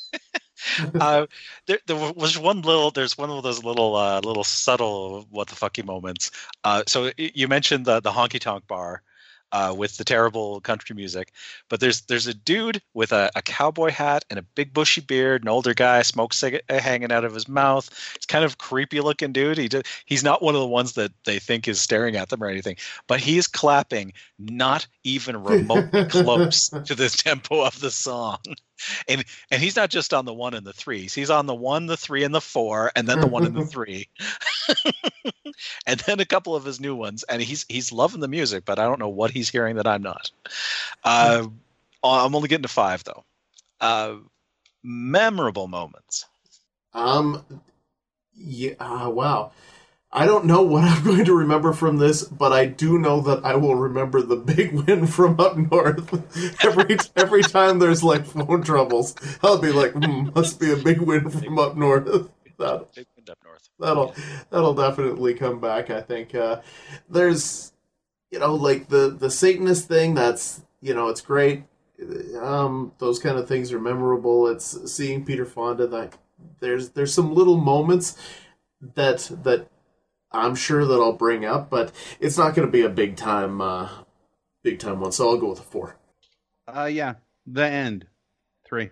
uh, there, there was one little. There's one of those little, uh, little subtle what the fucky moments. Uh, so y- you mentioned the the honky tonk bar. uh, with the terrible country music. But there's there's a dude with a, a cowboy hat and a big bushy beard, an older guy, smoke cigarette hanging out of his mouth. He's kind of creepy looking dude. He do, he's not one of the ones that they think is staring at them or anything, but he is clapping not even remotely close to the tempo of the song. And and he's not just on the one and the threes. He's on the one, the three, and the four, and then the one and the three, and then a couple of his new ones. And he's he's loving the music, but I don't know what he's hearing that I'm not. Uh, I'm only getting to five though. Uh, memorable moments. Um, yeah. Uh, wow. I don't know what I'm going to remember from this, but I do know that I will remember the big win from up north. every every time there's like phone troubles, I'll be like, hmm, must be a big win from up north. That'll, Big wind up north. that'll that'll definitely come back. I think uh, there's, you know, like the the Satanist thing. That's, you know, it's great. Um, those kind of things are memorable. It's seeing Peter Fonda. That there's there's some little moments that that. I'm sure that I'll bring up, but it's not going to be a big time, uh, big time one. So I'll go with a four. Uh, yeah, the end, three.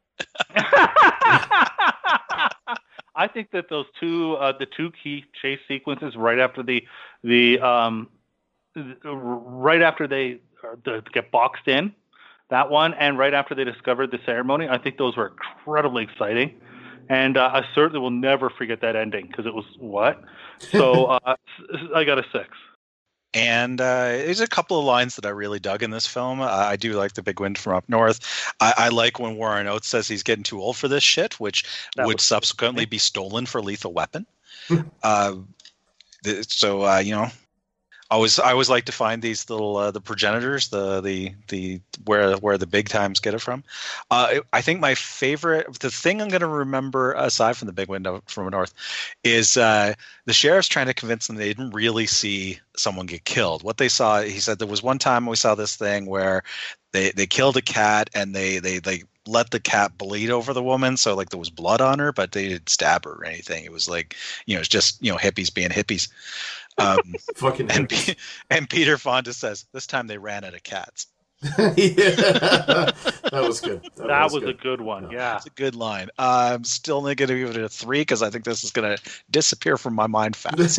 I think that those two, uh, the two key chase sequences right after the the um, right after they uh, the, get boxed in, that one, and right after they discovered the ceremony, I think those were incredibly exciting. And uh, I certainly will never forget that ending because it was what? So uh, I got a six. And uh, there's a couple of lines that I really dug in this film. Uh, I do like the big wind from up north. I, I like when Warren Oates says he's getting too old for this shit, which That would was- subsequently be stolen for Lethal Weapon. uh, th- so uh, you know, always I always like to find these little uh, the progenitors, the the the where where the big times get it from. Uh, I think my favorite, the thing I'm going to remember aside from the big window from north, is uh, the sheriff's trying to convince them they didn't really see someone get killed. What they saw, he said, there was one time we saw this thing where they they killed a cat and they they they let the cat bleed over the woman, so like there was blood on her, but they didn't stab her or anything. It was like, you know, it's just, you know, hippies being hippies. Um, Fucking and, P- and Peter Fonda says, this time they ran out of cats. yeah, that was good. That, That was, was good. a good one. Yeah. That's a good line. Uh, I'm still only going to give it a three because I think this is going to disappear from my mind fast.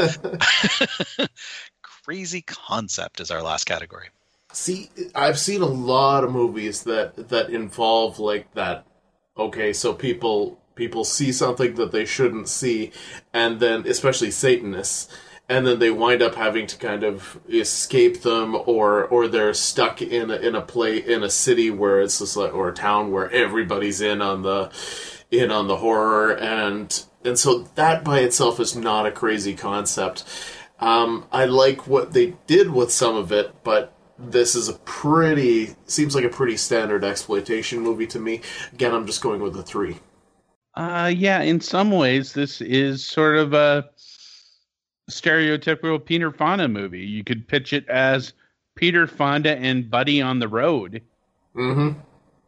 Crazy concept is our last category. See, I've seen a lot of movies that that involve like that. Okay, so people people see something that they shouldn't see, and then especially Satanists, and then they wind up having to kind of escape them, or or they're stuck in a, in a play in a city where it's just like, or a town where everybody's in on the in on the horror, and and so that by itself is not a crazy concept. Um, I like what they did with some of it, but this is a pretty, seems like a pretty standard exploitation movie to me. Again, I'm just going with a three. Uh, yeah, in some ways, this is sort of a stereotypical Peter Fonda movie. You could pitch it as Peter Fonda and Buddy on the road. Mm-hmm.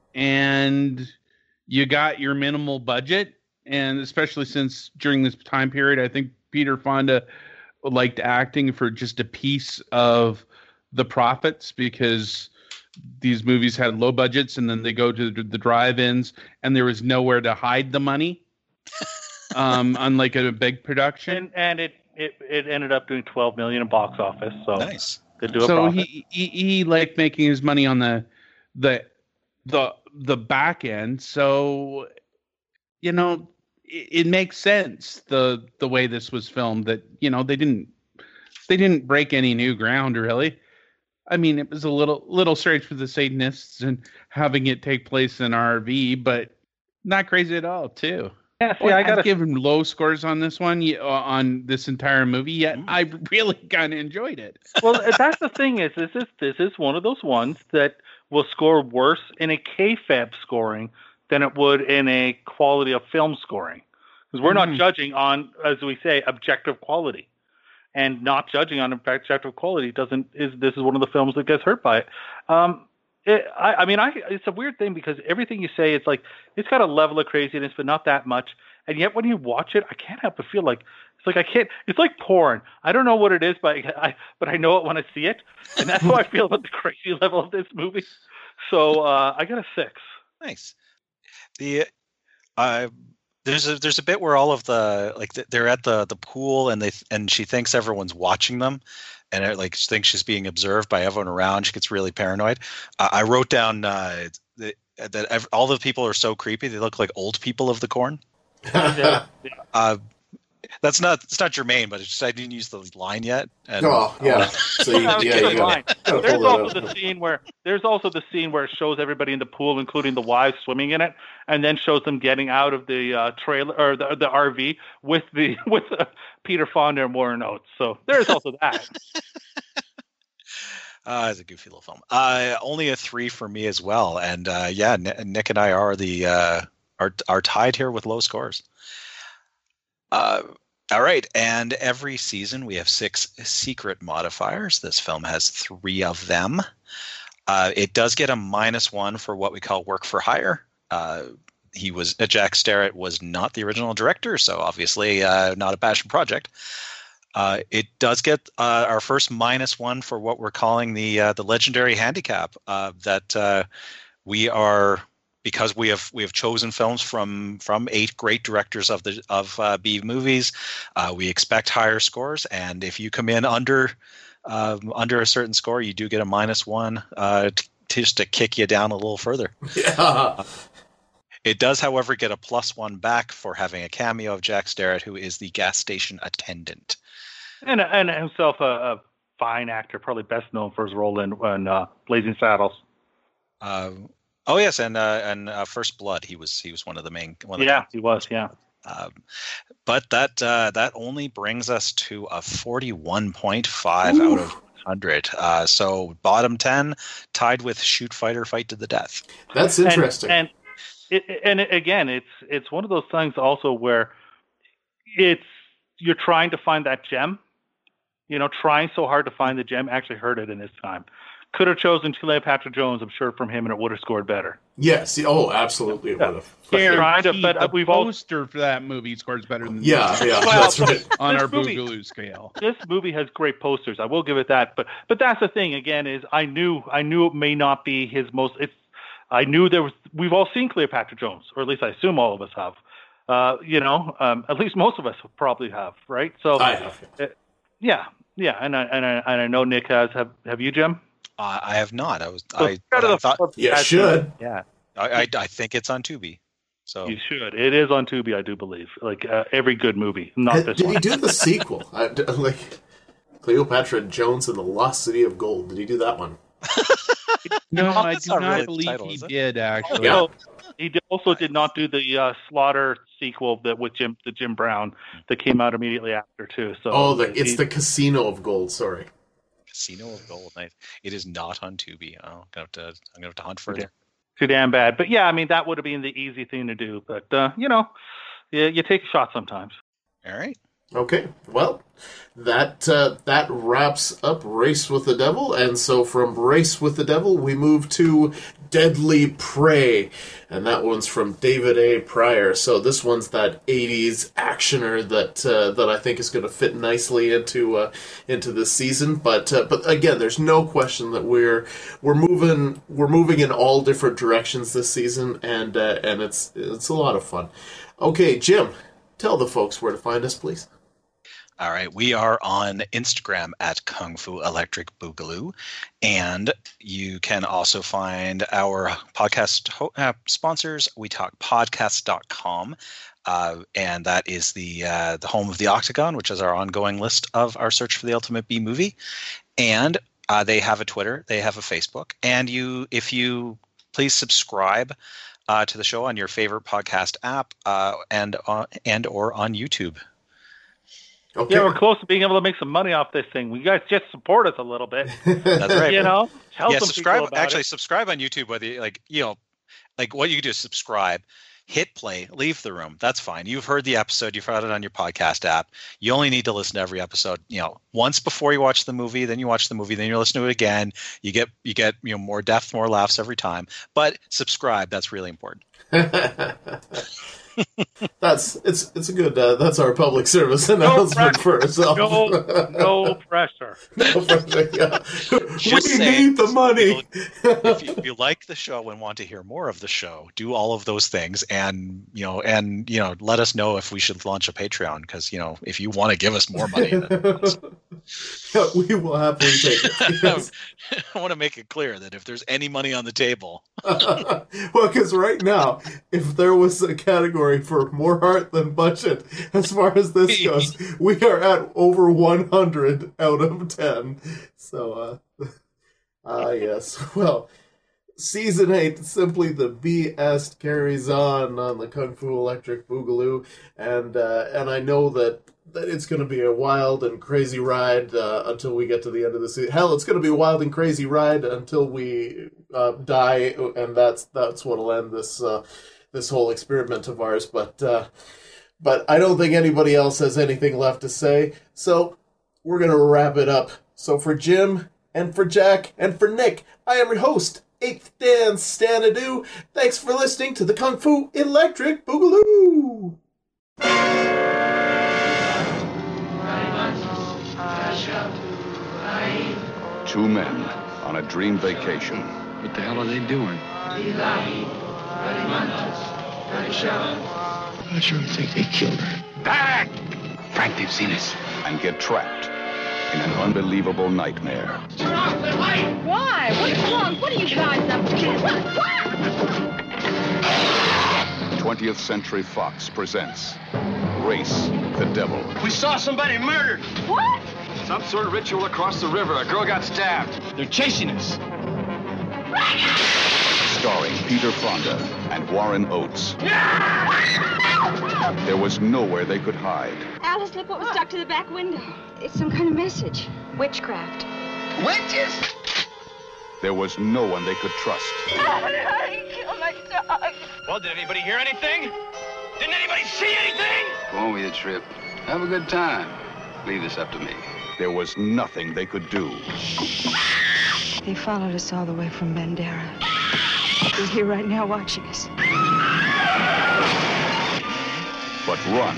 And you got your minimal budget, and especially since during this time period, I think Peter Fonda liked acting for just a piece of the profits, because these movies had low budgets and then they go to the drive-ins and there was nowhere to hide the money. um, unlike a big production. And and it, it, it ended up doing twelve million in box office. So Nice. they do a So profit. he, he he liked making his money on the the the the back end. So you know, it, it makes sense the the way this was filmed, that, you know, they didn't they didn't break any new ground really. I mean, it was a little little strange for the Satanists and having it take place in an R V, but not crazy at all too. Yeah, see, Well, I got I've to given low scores on this one, y- uh, on this entire movie, yet Mm. I really kind of enjoyed it. well, that's the thing is, this is this is one of those ones that will score worse in a kayfabe scoring than it would in a quality of film scoring, because we're Mhm. not judging on, as we say, objective quality, and not judging on objective quality doesn't is this is one of the films that gets hurt by it. Um, it I, I mean, I it's a weird thing because everything you say, it's like it's got a level of craziness, but not that much. and yet when you watch it, I can't help but feel like it's like I can't. It's like porn. I don't know what it is, but I but I know it when I see it, and that's how I feel about the crazy level of this movie. So uh, I got a six. Nice. The uh, there's a there's a bit where all of the like they're at the the pool and they and she thinks everyone's watching them, and it, like thinks she's being observed by everyone around. She gets really paranoid. Uh, I wrote down uh, that, that ev- all the people are so creepy. They look like old people of the Corn. Yeah. Yeah. Uh, That's not it's not germane, but it's just I didn't use the line yet. And, Oh yeah. uh, So you, That was yeah, a you good gotta, line. gotta There's pull that also up. the scene where there's also the scene where it shows everybody in the pool, including the wives, swimming in it, and then shows them getting out of the uh, trailer or the, the R V with the with uh, Peter Fonda and Warren Oates. So there's also that. Uh, it's a goofy little film. Uh, only a three for me as well. And uh, yeah, N- Nick and I are the uh, are are tied here with low scores. Uh, all right, and every season we have six secret modifiers. This film has three of them. Uh, it does get a minus one for what we call work for hire. Uh, he was uh, Jack Starrett was not the original director, so obviously uh, not a passion project. Uh, it does get uh, our first minus one for what we're calling the uh, the legendary handicap uh, that uh, we are because we have we have chosen films from from eight great directors of the of uh, B movies. Uh, we expect higher scores, and if you come in under um, under a certain score, you do get a minus one uh, t- just to kick you down a little further. Yeah. It does, however, get a plus one back for having a cameo of Jack Starrett, who is the gas station attendant. And and himself a, a fine actor, probably best known for his role in, in uh, Blazing Saddles. Uh, oh yes, and uh, and uh, First Blood, he was he was one of the main. One of Yeah, the, he was. Yeah. Um, but that uh, that only brings us to a forty-one point five out of one hundred. Uh, so bottom ten, tied with Shoot Fighter, Fight to the Death. That's interesting. And, and it, and it, again, it's it's one of those things also where it's you're trying to find that gem. You know, trying so hard to find the gem. Actually heard it in this time. Could have chosen Cleopatra Jones, I'm sure, from him, and it would have scored better. Yes. Oh, absolutely. It Yeah. would have. Trying to, but the we've all poster for that movie scores better than Yeah, this yeah, Well, that's right. on This our movie- Boogaloo scale. this movie has great posters. I will give it that. But but that's the thing. Again, is I knew I knew it may not be his most. It's I knew there was. We've all seen Cleopatra Jones, or at least I assume all of us have. Uh, you know, um, at least most of us probably have, right? So I have. uh, yeah, yeah, and I and I and I know Nick has. Have Have you, Jim? Uh, I have not. I was So I, out but of I the- thought Yeah, that's- should. Yeah, I, I I think it's on Tubi. So you should. It is on Tubi, I do believe. Like uh, every good movie, not Did this he one. do the sequel? I, d- like Cleopatra Jones and the Lost City of Gold. Did he do that one? No, I That's do not not really the believe title, he is it? did actually. Yeah. Also, he did, also did not do the uh, Slaughter sequel that with Jim, the Jim Brown, that came out immediately after too. So Oh, the, it's he- the Casino of Gold. Sorry. Casino of Gold. Nice. It is not on Tubi. Oh, I'm gonna have to. I'm gonna have to hunt further. too damn bad. But yeah, I mean that would have been the easy thing to do. But uh, you know, you, you take a shot sometimes. All right. Okay, well, that uh, that wraps up Race with the Devil, and so from Race with the Devil, we move to Deadly Prey, and that one's from David A. Pryor. So this one's that eighties actioner that uh, that I think is going to fit nicely into uh, into this season. But uh, but again, there's no question that we're we're moving we're moving in all different directions this season, and uh, and it's it's a lot of fun. Okay, Jim, tell the folks where to find us, please. All right, we are on Instagram at Kung Fu Electric Boogaloo, and you can also find our podcast ho- uh, sponsors, we talk podcast dot com, uh, and that is the uh, the home of the Octagon, which is our ongoing list of our search for the ultimate B movie, and uh, they have a Twitter, they have a Facebook, and you, if you please subscribe uh, to the show on your favorite podcast app uh, and uh, and or on YouTube. Okay. Yeah, we're close to being able to make some money off this thing. You guys just support us a little bit. That's right. You know, tell yeah, some subscribe. people about Actually, it. subscribe on YouTube. Whether you, like you know, like what you can do is subscribe, hit play, leave the room. That's fine. You've heard the episode. You've heard it on your podcast app. You only need to listen to every episode. You know, once before you watch the movie. Then you watch the movie. Then you listen to it again. You get you get you know more depth, more laughs every time. But subscribe. That's really important. That's it's it's a good uh, that's our public service announcement pressure. for ourselves. No, no pressure. No pressure. Yeah. Just We saying, need the money. if you, if you like the show and want to hear more of the show, do all of those things, and you know, and you know, let us know if we should launch a Patreon, because you know, if you want to give us more money, then Yeah, we will happily take it. Yes. I want to make it clear that if there's any money on the table, Well, because right now, if there was a category for more heart than budget, as far as this goes, we are at over one hundred out of ten. So, uh, ah, uh, yes. Well, season eight, Simply the B S carries on on the Kung Fu Electric Boogaloo, and uh, and I know that. that it's going to be a wild and crazy ride uh, until we get to the end of the season. Hell, it's going to be a wild and crazy ride until we uh, die, and that's that's what'll end this uh, this whole experiment of ours. But uh, but I don't think anybody else has anything left to say, so we're going to wrap it up. So for Jim and for Jack and for Nick, I am your host, Eighth Dan Stanadu. Thanks for listening to the Kung Fu Electric Boogaloo. Two men on a dream vacation. What the hell are they doing? I sure think they killed her. Back! Frank, they've seen us. And get trapped in an unbelievable nightmare. Turn off the light! Why? What's wrong? What are you guys up to? What? What? twentieth Century Fox presents Race the Devil. We saw somebody murdered. What? Some sort of ritual across the river. A girl got stabbed. They're chasing us. Starring Peter Fonda and Warren Oates. There was nowhere they could hide. Alice, look what was stuck to the back window. It's some kind of message. Witchcraft. Witches! There was no one they could trust. I killed my dog. Well, did anybody hear anything? Didn't anybody see anything? Go on with your trip. Have a good time. Leave this up to me. There was nothing they could do. They followed us all the way from Bandera. They're here right now watching us. But run.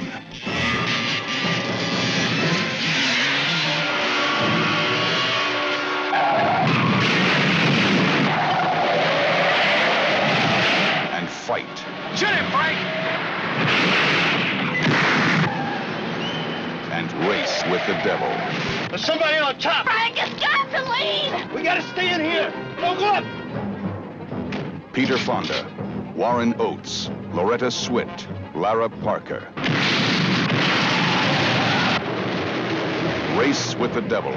And fight. Shoot him, Frank! And race with the devil. There's somebody on top! Frank has got to leave! We gotta stay in here! Don't go up! Peter Fonda, Warren Oates, Loretta Swit, Lara Parker. Race with the devil.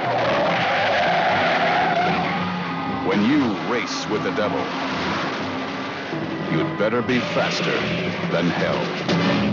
When you race with the devil, you'd better be faster than hell.